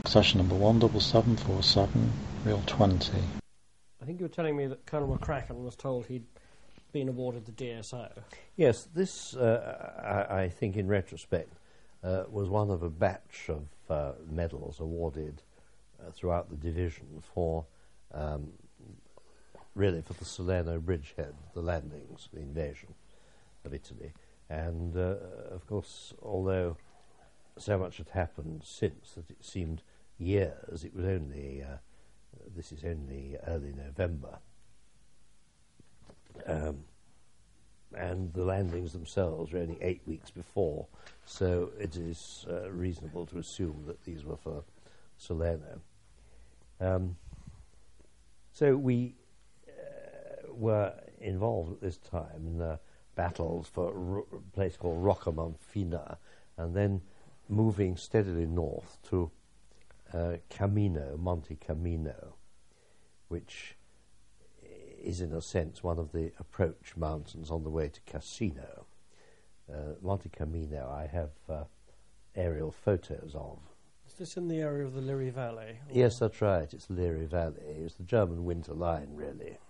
Session number 17747, reel 20. I think you were telling me that Colonel McCracken was told he'd been awarded the DSO. Yes, this, I think in retrospect, was one of a batch of medals awarded throughout the division for, really for the Salerno bridgehead, the landings, the invasion of Italy. And, of course, although so much had happened since that it seemed years, it was only, this is only early November. And the landings themselves were only 8 weeks before, so it is reasonable to assume that these were for Salerno. So we were involved at this time in battles for a place called Roccamonfina, and then moving steadily north to Camino, Monte Camino, which is in a sense one of the approach mountains on the way to Cassino. Monte Camino I have aerial photos of. Is this in the area of the Liri Valley? Yes, that's right, it's Liri Valley. It's the German winter line, really.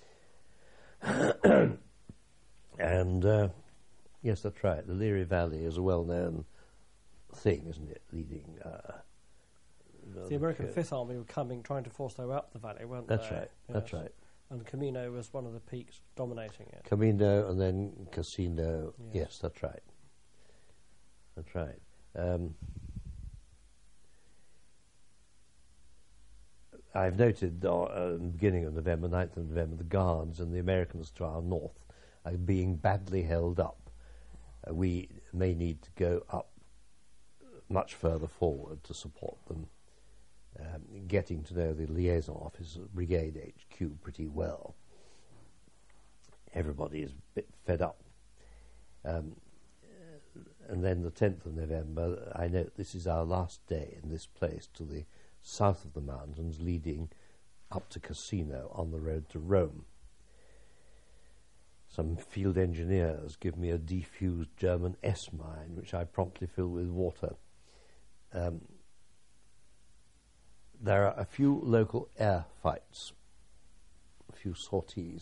And yes, that's right, the Liri Valley is a well-known thing, isn't it, leading... the American Fifth Army were coming, trying to force their way up the valley, weren't they? That's right, yes. That's right. And Camino was one of the peaks dominating it. Camino and then Cassino. Yes, that's right. That's right. I've noted in the beginning of November, 9th of November, the Guards and the Americans to our north are being badly held up. We may need to go up much further forward to support them. Getting to know the liaison officer of Brigade HQ pretty well. Everybody is a bit fed up. And then the 10th of November, I note this is our last day in this place to the south of the mountains, leading up to Cassino on the road to Rome. Some field engineers give me a defused German S-mine, which I promptly fill with water. There are a few local air fights, a few sorties.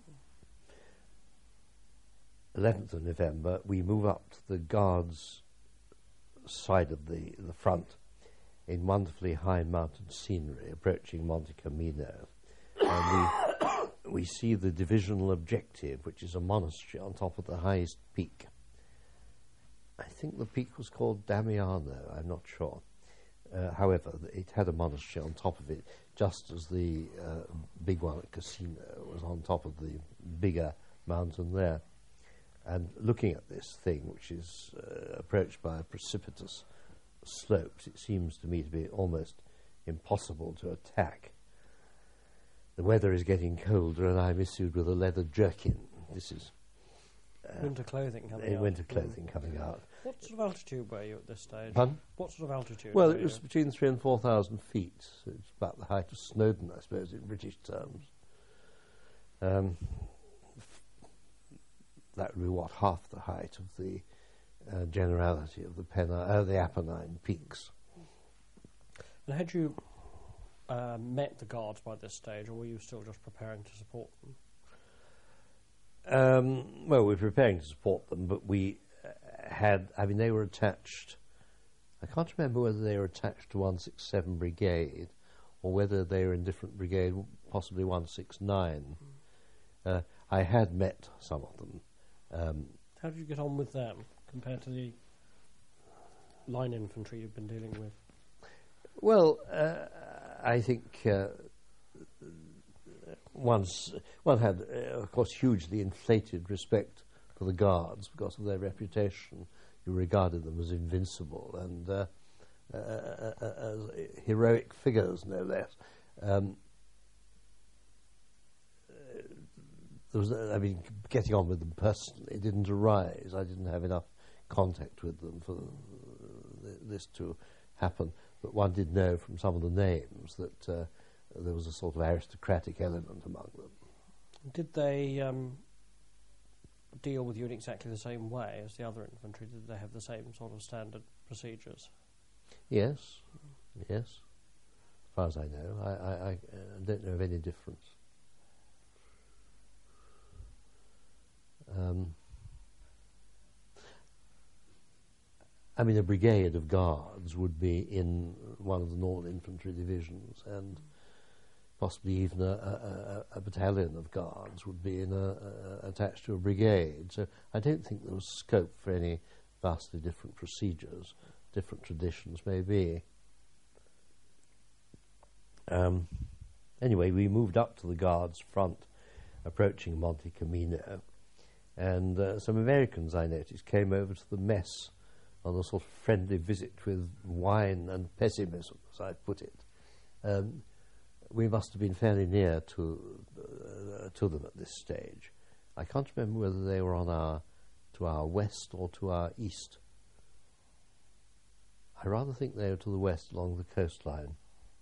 11th of November, we move up to the Guards' side of the front in wonderfully high mountain scenery, approaching Monte Camino. And we see the divisional objective, which is a monastery on top of the highest peak. I think the peak was called Damiano, I'm not sure. However, it had a monastery on top of it, just as the big one at Cassino was on top of the bigger mountain there. And looking at this thing, which is approached by precipitous slopes, it seems to me to be almost impossible to attack. The weather is getting colder, and I'm issued with a leather jerkin. This is winter clothing coming out. Winter clothing coming out. What sort of altitude were you at this stage? Pardon? What sort of altitude? Well, it was between 3,000 and 4,000 feet. So it's about the height of Snowdon, I suppose, in British terms. That would be what, half the height of the generality of the Apennine peaks. And had you met the Guards by this stage, or were you still just preparing to support them? Well, we were preparing to support them, but we they were attached, I can't remember whether they were attached to 167 Brigade or whether they were in different brigade, possibly 169. I had met some of them. How did you get on with them compared to the line infantry you've been dealing with? Well, I think one had, of course, hugely inflated respect for the Guards because of their reputation. You regarded them as invincible and as heroic figures, no less. Getting on with them personally didn't arise. I didn't have enough contact with them for this to happen. But one did know from some of the names that there was a sort of aristocratic element among them. Did they deal with you in exactly the same way as the other infantry? Did they have the same sort of standard procedures? Yes, Yes, as far as I know. I don't know of any difference. I mean, a brigade of guards would be in one of the Northern Infantry divisions, and possibly even a battalion of guards would be attached to a brigade. So I don't think there was scope for any vastly different procedures, different traditions maybe. Anyway, we moved up to the guards' front, approaching Monte Camino, and some Americans, I noticed, came over to the mess on a sort of friendly visit with wine and pessimism, as I put it. We must have been fairly near to them at this stage. I can't remember whether they were to our west or to our east. I rather think they were to the west along the coastline.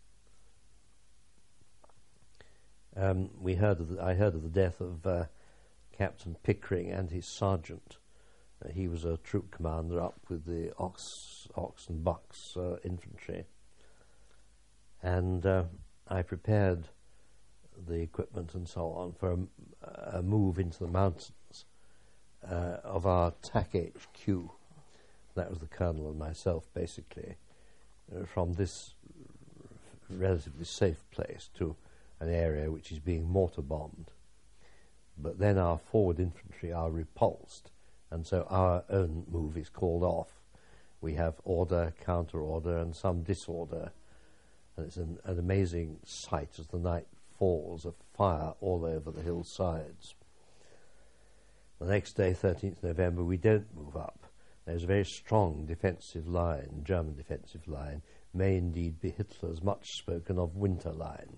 I heard of the death of Captain Pickering and his sergeant. He was a troop commander up with the Ox and Bucks infantry. And I prepared the equipment and so on for a move into the mountains of our TAC HQ. That was the colonel and myself, basically, from this relatively safe place to an area which is being mortar bombed. But then our forward infantry are repulsed, and so our own move is called off. We have order, counter-order, and some disorder. And it's an amazing sight as the night falls of fire all over the hillsides. The next day, 13th November, we don't move up. There's a very strong defensive line, German defensive line, may indeed be Hitler's much spoken of winter line.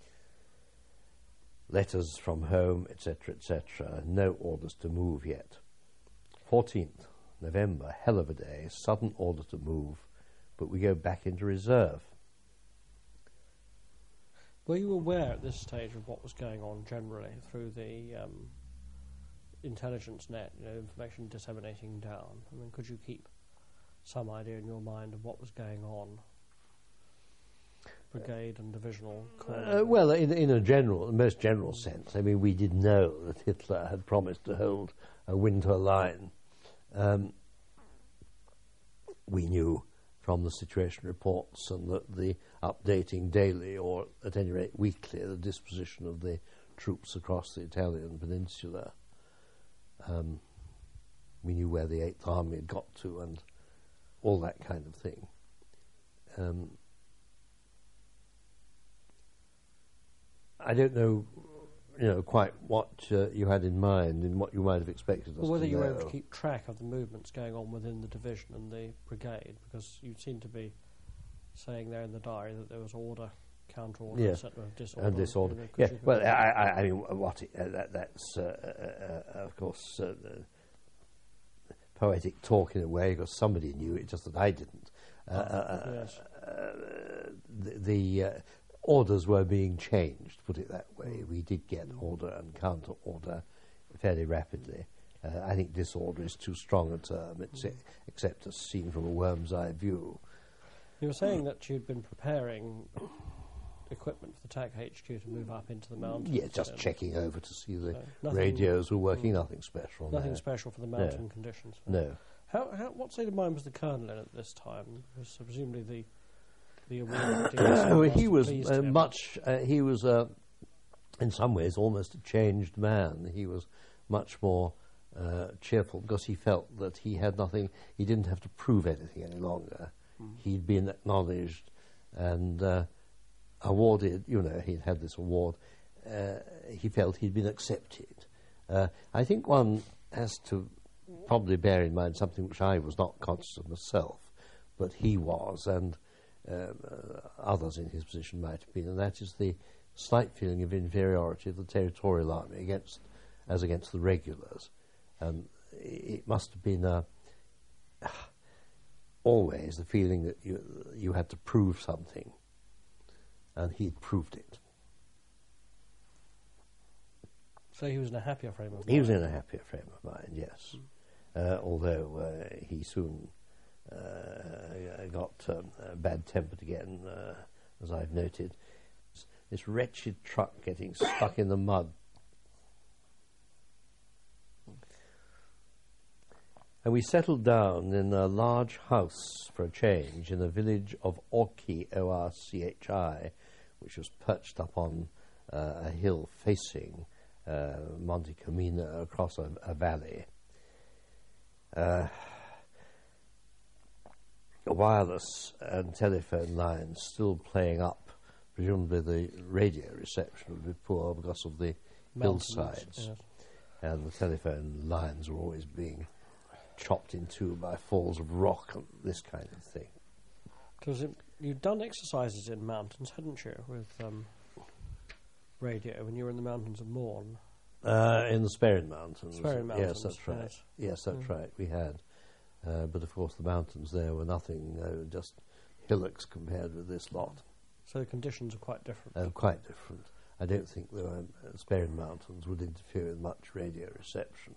Letters from home, etc., etc. No orders to move yet. 14th November, hell of a day, sudden order to move, but we go back into reserve. Were you aware at this stage of what was going on generally through the intelligence net, information disseminating down? I mean, could you keep some idea in your mind of what was going on? Brigade and divisional corps? Well, in a most general sense. I mean, we did know that Hitler had promised to hold a winter line. We knew from the situation reports and the updating daily, or at any rate weekly, the disposition of the troops across the Italian peninsula. We knew where the 8th Army had got to and all that kind of thing. I don't know, quite what you had in mind and what you might have expected us to know. Well, whether you were able to keep track of the movements going on within the division and the brigade, because you seem to be saying there in the diary that there was order, counter-order, yes, disorder. And disorder. Yeah, well, I mean, that's, of course, poetic talk in a way, because somebody knew it, just that I didn't. Yes. The orders were being changed, put it that way. We did get order and counter-order fairly rapidly. I think disorder is too strong a term, except as seen from a worm's eye view. You were saying that you'd been preparing equipment for the TAC HQ to move up into the mountains. Yeah, just checking over to see the radios were working, nothing special. Nothing special for the mountain conditions. No. What state of mind was the colonel in at this time? Was presumably the he was he was in some ways almost a changed man. He was much more cheerful because he felt that he had nothing, he didn't have to prove anything any longer. He'd been acknowledged and awarded, he'd had this award. He felt he'd been accepted. I think one has to probably bear in mind something which I was not conscious of myself, but he was, and others in his position might have been, and that is the slight feeling of inferiority of the territorial army against the regulars. It must have been always the feeling that you had to prove something, and he'd proved it. So he was in a happier frame of mind? He was in a happier frame of mind, yes. Although he soon got bad-tempered again, as I've noted. This wretched truck getting stuck in the mud. And we settled down in a large house for a change in the village of Orchi, O-R-C-H-I, which was perched up on a hill facing Monte Camino across a valley. Wireless and telephone lines still playing up. Presumably the radio reception would be poor because of the hillsides. Yes. And the telephone lines were always being chopped in two by falls of rock and this kind of thing. Because you'd done exercises in mountains, hadn't you, with radio when you were in the mountains of Mourne? In the Sperrin Mountains. Sperrin Mountains. Yes, that's right. Yes, Yes, that's right. We had. But of course the mountains there were nothing, just hillocks compared with this lot. So the conditions are quite different. Quite different. I don't think the Sperrin Mountains would interfere with much radio reception.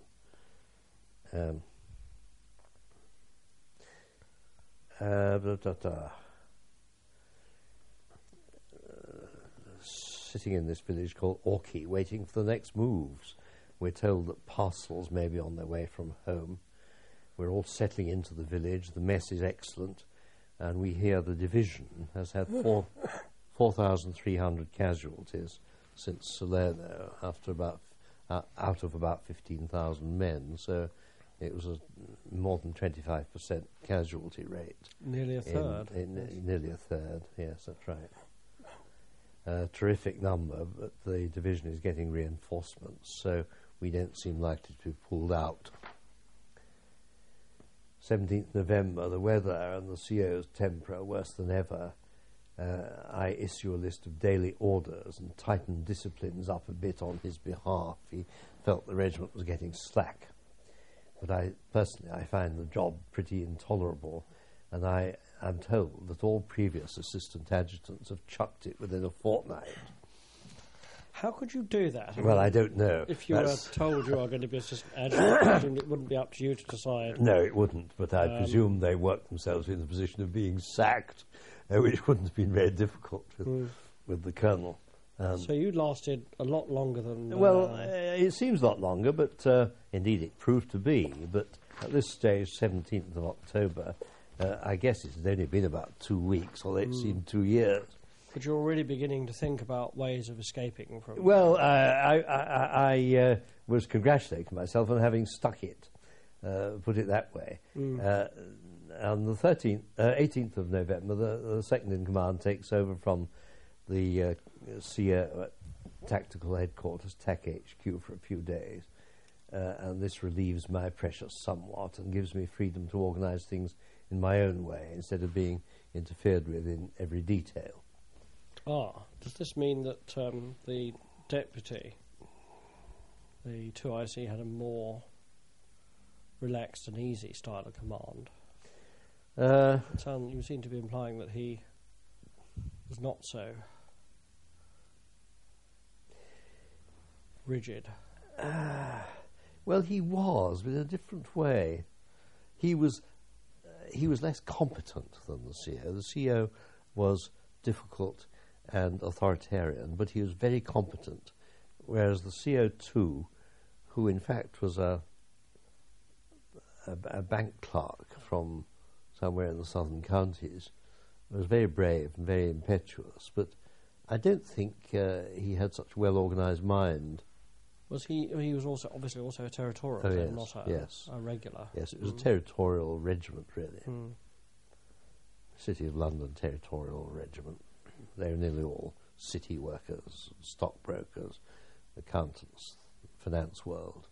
Sitting in this village called Orchi, waiting for the next moves. We're told that parcels may be on their way from home. We're all settling into the village. The mess is excellent. And we hear the division has had 4,300 casualties since Salerno, after out of about 15,000 men. So it was a more than 25% casualty rate. Nearly a third. Nearly a third, yes, that's right. Terrific number, but the division is getting reinforcements, so we don't seem likely to be pulled out. 17th November, the weather and the CO's temper are worse than ever. I issue a list of daily orders and tighten disciplines up a bit on his behalf. He felt the regiment was getting slack. But I find the job pretty intolerable, and I am told that all previous assistant adjutants have chucked it within a fortnight. How could you do that? Well, I don't know. If you were told you are going to be assistant adjutant, it wouldn't be up to you to decide. No, it wouldn't, but I presume they worked themselves in the position of being sacked, which wouldn't have been very difficult with the colonel. So you lasted a lot longer than... it seems a lot longer, but indeed it proved to be. But at this stage, 17th of October, I guess it had only been about 2 weeks, although it seemed 2 years. But you're already beginning to think about ways of escaping from... Well, I was congratulating myself on having stuck it, put it that way. On the 18th of November, the second in command takes over from the CO Tactical Headquarters, TAC HQ, for a few days. And this relieves my pressure somewhat and gives me freedom to organise things in my own way instead of being interfered with in every detail. Does this mean that the deputy, the 2IC, had a more relaxed and easy style of command? You seem to be implying that he was not so rigid. Well, he was, but in a different way. He was less competent than the CO. The CO was difficult and authoritarian, but he was very competent, whereas the CO2, who in fact was a bank clerk from somewhere in the southern counties, was very brave and very impetuous, but I don't think he had such a well-organised mind. Was he was also obviously also a territorial, not a regular. Yes, it was a territorial regiment, really. City of London Territorial Regiment. They were nearly all city workers, stockbrokers, accountants, finance world.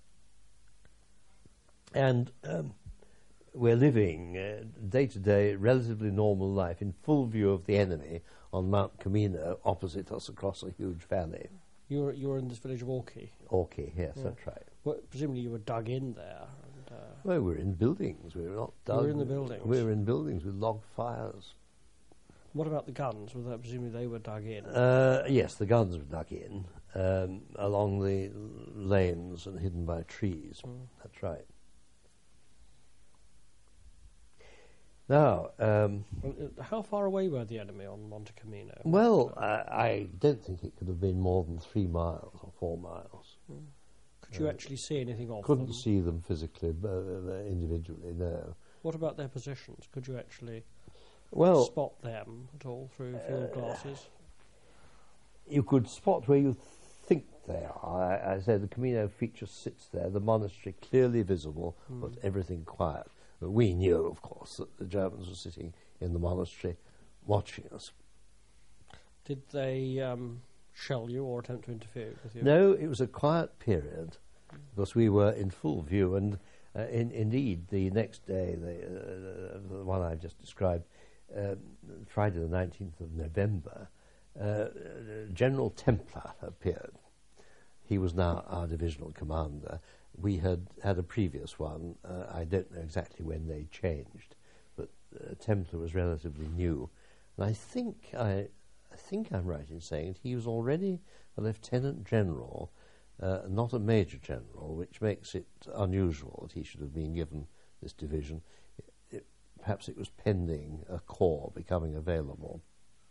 And we're living day to day, relatively normal life in full view of the enemy on Mount Camino opposite us across a huge valley. You were in this village of Orchi? Orchi, yes, that's right. Well, presumably you were dug in there. Well, we were in buildings. We were not dug. You were in the buildings? We were in buildings with log fires. What about the guns? Presumably they were dug in? Yes, the guns were dug in along the lanes and hidden by trees. That's right. Now, How far away were the enemy on Monte Camino? well, I don't think it could have been more than 3 miles or 4 miles. Could you actually see anything of Couldn't them? see them physically, individually, no. What about their positions? Could you actually Well, spot them at all through field glasses? you could spot where you think they are. I said the Camino feature sits there, the monastery clearly visible, but everything quiet. But we knew, of course, that the Germans were sitting in the monastery watching us. Did they shell you or attempt to interfere with you? No, it was a quiet period because we were in full view, and indeed the next day, the one I just described, Friday the 19th of November, General Templer appeared. He was now our divisional commander. We had had a previous one. I don't know exactly when they changed, but Templer was relatively new, and I think I'm right in saying he was already a lieutenant general, not a major general, which makes it unusual that he should have been given this division. Perhaps it was pending a corps becoming available.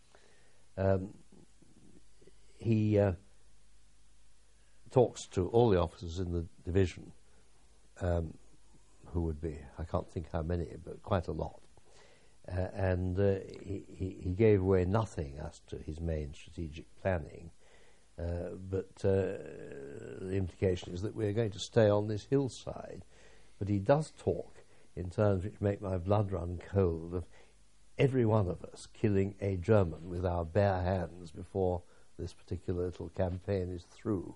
He talks to all the officers in the division, who would be, I can't think how many, but quite a lot. And he gave away nothing as to his main strategic planning, but the implication is that we're going to stay on this hillside. But he does talk in terms which make my blood run cold of every one of us killing a German with our bare hands before this particular little campaign is through.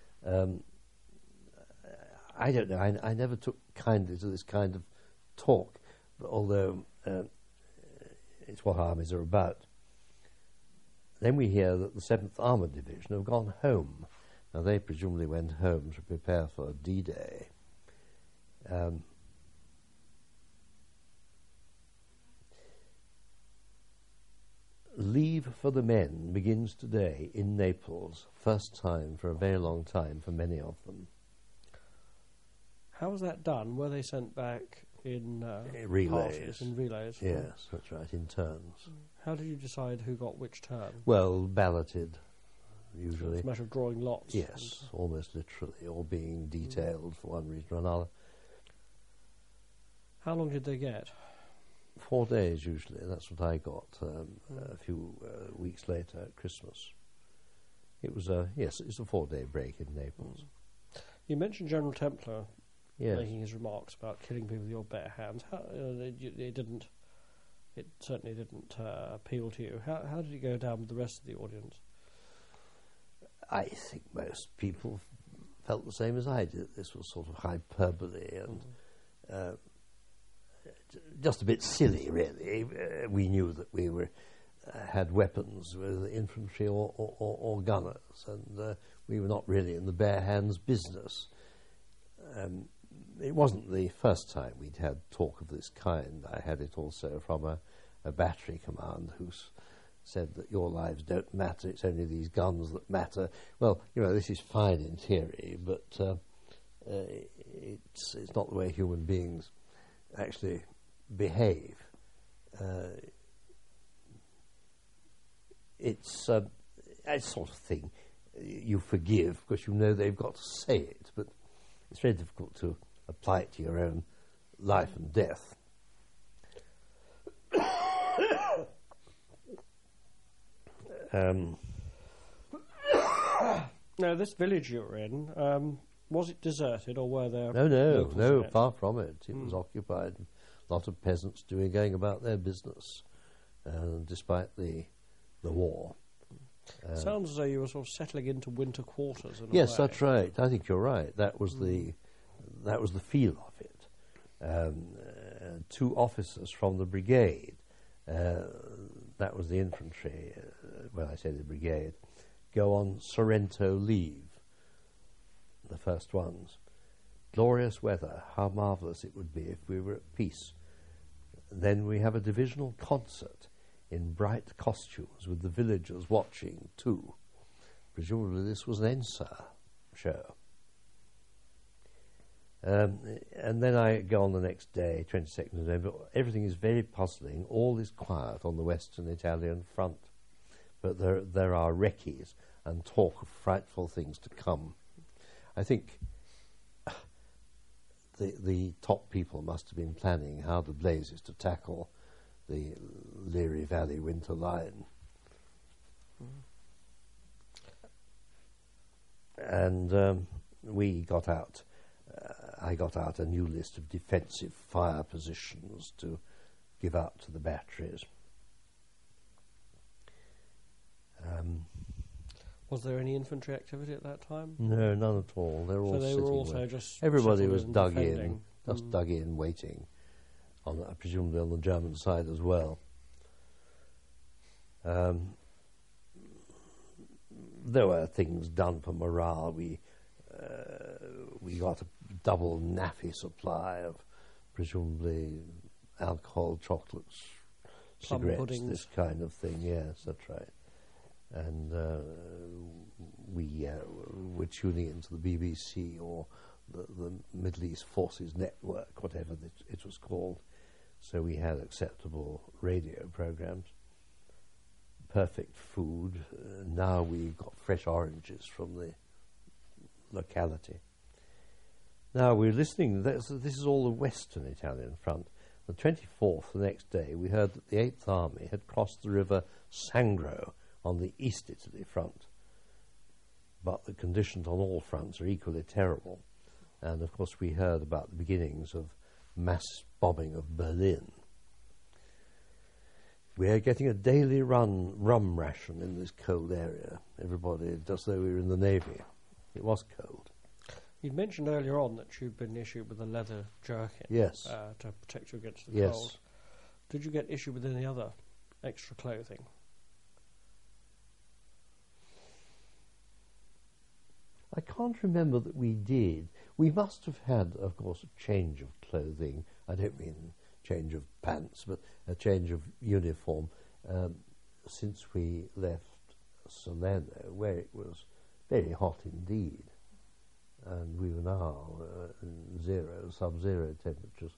I don't know, I never took kindly to this kind of talk, but although it's what armies are about. Then we hear that the 7th Armoured Division have gone home. Now they presumably went home to prepare for D-Day. Leave for the men begins today in Naples, first time for a very long time for many of them. How was that done? Were they sent back in relays? Parties, in relays? Yes, that's right, in turns. How did you decide who got which turn? Well, balloted, So usually. it's a matter of drawing lots. Yes, almost literally, or being detailed for one reason or another. How long did they get? 4 days usually. That's what I got a few weeks later at Christmas. It was it's a 4-day break in Naples. You mentioned General Templer Yes. making his remarks about killing people with your bare hands. How, it certainly didn't appeal to you. How did it go down with the rest of the audience? I think most people felt the same as I did. This was sort of hyperbole and just a bit silly, really. We knew that we had weapons with infantry or gunners, and we were not really in the bare hands business. It wasn't the first time we'd had talk of this kind. I had it also from a battery command who said that your lives don't matter, it's only these guns that matter. Well, this is fine in theory, but it's not the way human beings actually behave. It's a sort of thing you forgive because you know they've got to say it, but it's very difficult to apply it to your own life and death. Now, this village you were in, was it deserted or were there No, locals in it? far from it. It was occupied. A lot of peasants going about their business, despite the war. Sounds as though you were sort of settling into winter quarters. In a Yes, way. that's right. I think you're right. That was the feel of it. 2 officers from the brigade, that was the infantry, when I say the brigade, go on Sorrento leave, the first ones. Glorious weather, how marvellous it would be if we were at peace. Then we have a divisional concert in bright costumes with the villagers watching too. Presumably this was an Ensa show. And then I go on the next day, 22nd of November. Everything is very puzzling. All is quiet on the western Italian front. But there are recces and talk of frightful things to come. I think the top people must have been planning how the Blazes to tackle the Liri Valley winter line. And we got out, I got out a new list of defensive fire positions to give out to the batteries. Was there any infantry activity at that time? No, none at all. They were all So they sitting were also where just everybody settled was and dug defending. in, just dug in, waiting, presumably on the German side as well. There were things done for morale. We got a double naffy supply of presumably alcohol, chocolates, Plum cigarettes, puddings. this kind of thing. Yes, that's right. And we were tuning into the BBC or the Middle East Forces Network, whatever it was called. So we had acceptable radio programs. Perfect food. Now we got fresh oranges from the locality. Now we're listening. This is all the Western Italian front. The 24th, the next day, we heard that the 8th Army had crossed the river Sangro on the East Italy front. But the conditions on all fronts are equally terrible. And of course we heard about the beginnings of mass bombing of Berlin. We are getting a daily rum ration in this cold area. Everybody, just though we were in the Navy. It was cold. You'd mentioned earlier on that you'd been issued with a leather jerkin. Yes. To protect you against the Yes. cold. Did you get issued with any other extra clothing? I can't remember that we did. We must have had, of course, a change of clothing. I don't mean change of pants, but a change of uniform since we left Salerno, where it was very hot indeed. And we were now in sub-zero temperatures.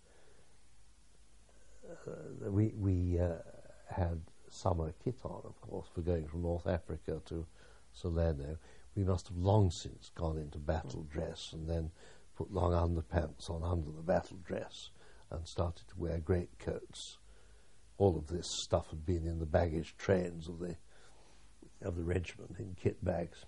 We had summer kit on, of course, for going from North Africa to Salerno. We must have long since gone into battle dress and then put long underpants on under the battle dress and started to wear greatcoats. All of this stuff had been in the baggage trains of the regiment in kit bags.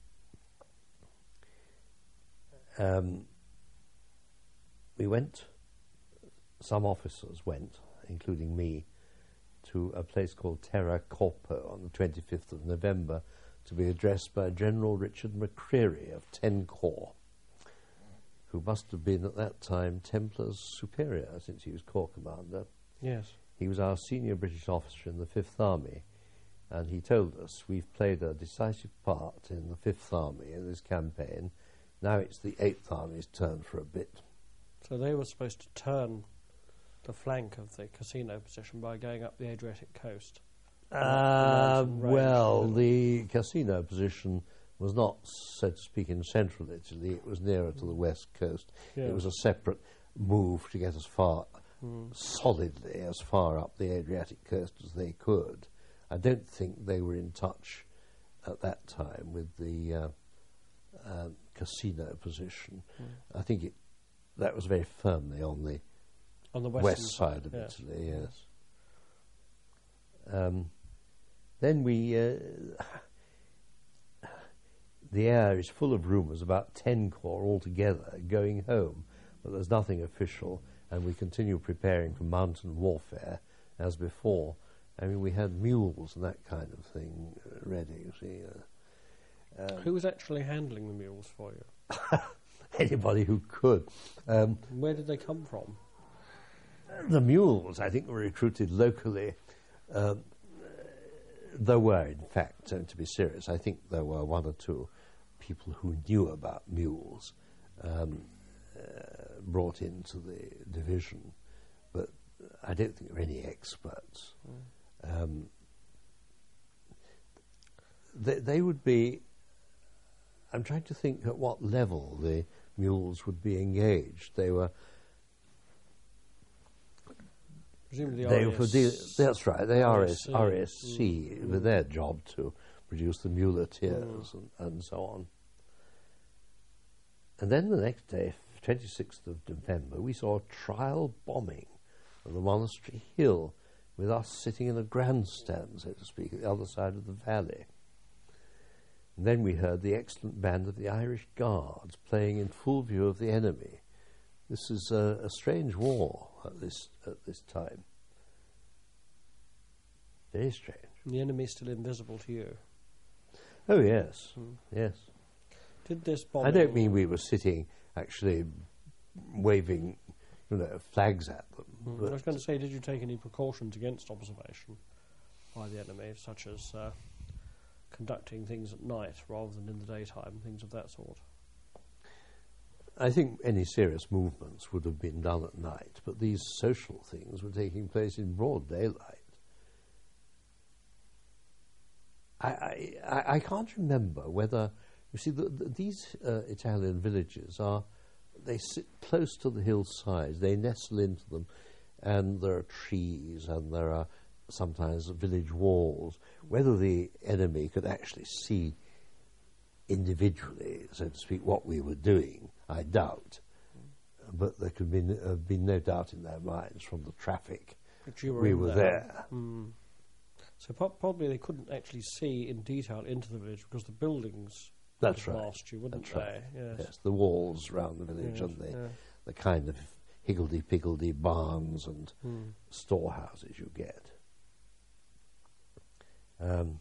We went, some officers went, including me, to a place called Terra Corpo on the 25th of November to be addressed by General Richard McCreary of 10 Corps, who must have been at that time Templars Superior, since he was Corps Commander. Yes. He was our senior British officer in the Fifth Army, and he told us, we've played a decisive part in the Fifth Army in this campaign. Now it's the Eighth Army's turn for a bit. So they were supposed to turn the flank of the casino position by going up the Adriatic coast. Well, the casino position was not, so to speak, in central Italy. It was nearer to the west coast. Yeah. It was a separate move to get as far, solidly, as far up the Adriatic coast as they could. I don't think they were in touch at that time with the casino position. I think that was very firmly on the west side of Italy, yes. Then the air is full of rumours about 10 Corps altogether going home, but there's nothing official, and we continue preparing for mountain warfare as before. I mean, we had mules and that kind of thing ready, you see. Who was actually handling the mules for you? Anybody who could. Where did they come from? The mules, I think, were recruited locally. There were, in fact, to be serious, I think there were one or two people who knew about mules brought into the division, but I don't think there were any experts. They would be... I'm trying to think at what level the mules would be engaged. They were Presumably that's right. They RSC. RSC with their job to produce the muleteers and so on. And then the next day, 26th of November, we saw a trial bombing of the Monastery Hill, with us sitting in a grandstand, so to speak, at the other side of the valley. And then we heard the excellent band of the Irish Guards playing in full view of the enemy. This is a strange war at this time. Very strange. The enemy is still invisible to you. Oh yes, yes. Did this bombing... I don't mean we were sitting actually waving, flags at them. I was going to say, did you take any precautions against observation by the enemy, such as conducting things at night rather than in the daytime, things of that sort? I think any serious movements would have been done at night, but these social things were taking place in broad daylight. I can't remember whether, you see, these Italian villages they sit close to the hillsides, they nestle into them, and there are trees and there are sometimes village walls. Whether the enemy could actually see individually, so to speak, what we were doing, I doubt. But there could have been no doubt in their minds from the traffic we were there. So probably they couldn't actually see in detail into the village because the buildings That's would have right. masked you, wouldn't That's they? right. Yes. Yes, the walls round the village and the kind of higgledy-piggledy barns and storehouses you get. On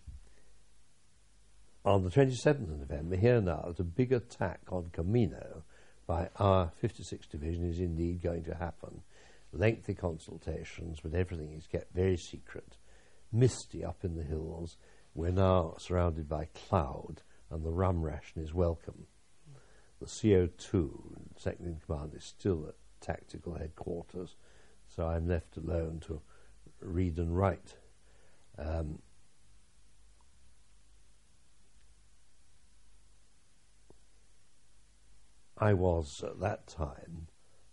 the 27th of November, here now, that a big attack on Camino by our 56th Division is indeed going to happen. Lengthy consultations, but everything is kept very secret. Misty up in the hills. We're now surrounded by cloud, and the rum ration is welcome. The CO2, second in command, is still at tactical headquarters, so I'm left alone to read and write. I was, at that time,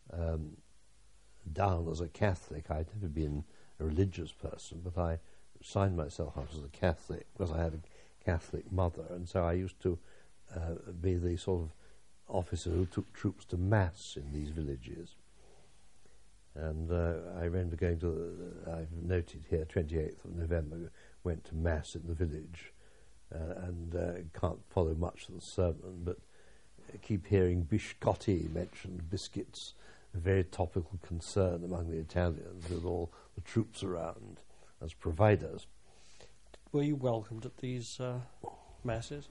down as a Catholic. I'd never been a religious person, but I signed myself up as a Catholic because I had a Catholic mother, and so I used to be the sort of officer who took troops to Mass in these villages. And I remember going to, I've noted here, 28th of November, went to Mass in the village, and can't follow much of the sermon, but keep hearing biscotti mentioned, biscuits, a very topical concern among the Italians with all the troops around as providers. Were you welcomed at these masses?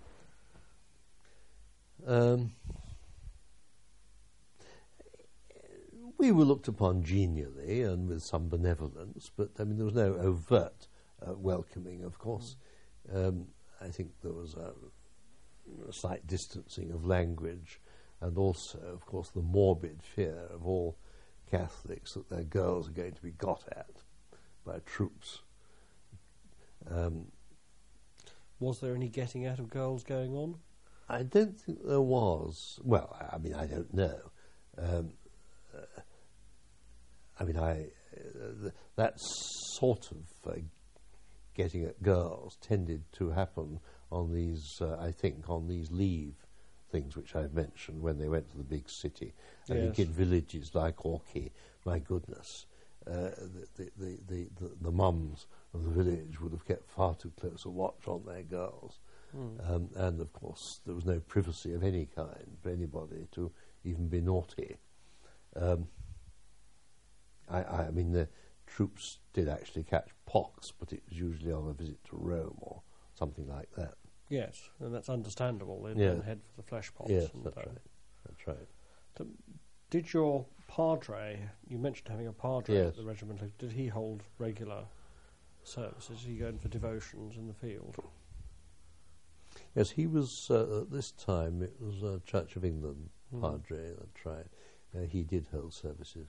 We were looked upon genially and with some benevolence, but I mean there was no overt welcoming, of course. I think there was a slight distancing of language, and also, of course, the morbid fear of all Catholics that their girls are going to be got at by troops. Was there any getting at of girls going on? I don't think there was. Well, I mean, I don't know. That sort of getting at girls tended to happen on these, I think, on these leave things which I've mentioned when they went to the big city. I think in villages like Orkney, my goodness, the mums of the village would have kept far too close a watch on their girls. And, of course, there was no privacy of any kind for anybody to even be naughty. I mean, the troops did actually catch pox, but it was usually on a visit to Rome or something like that. Yes, and that's understandable. They don't head for the flesh pots. Yes, that's right. That's right. Did your padre, you mentioned having a padre at the regiment, did he hold regular services? Did he go in for devotions in the field? Yes, he was, at this time, it was a Church of England padre, that's right. He did hold services.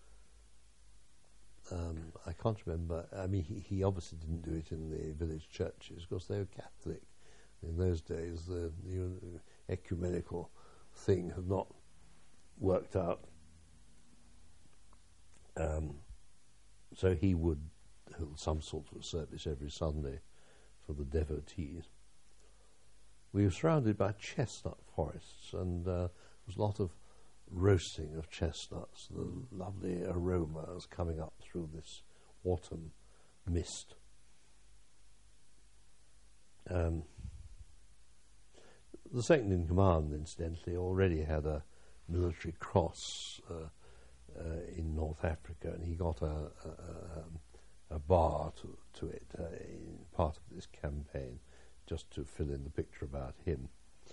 I can't remember. I mean, he obviously didn't do it in the village churches because they were Catholic. In those days, the ecumenical thing had not worked out. So he would hold some sort of a service every Sunday for the devotees. We were surrounded by chestnut forests, and there was a lot of roasting of chestnuts, the lovely aromas coming up through this autumn mist. The second in command, incidentally, already had a military cross in North Africa, and he got a bar to it in part of this campaign, just to fill in the picture about him.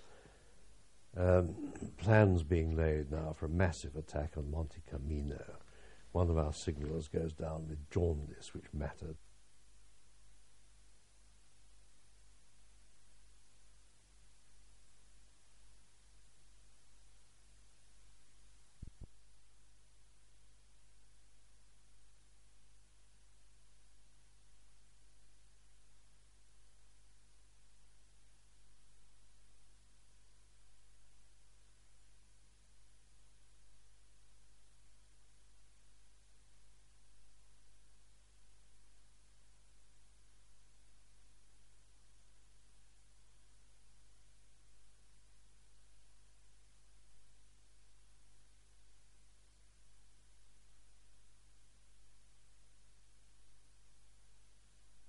Plans being laid now for a massive attack on Monte Camino. One of our signallers goes down with jaundice, which mattered.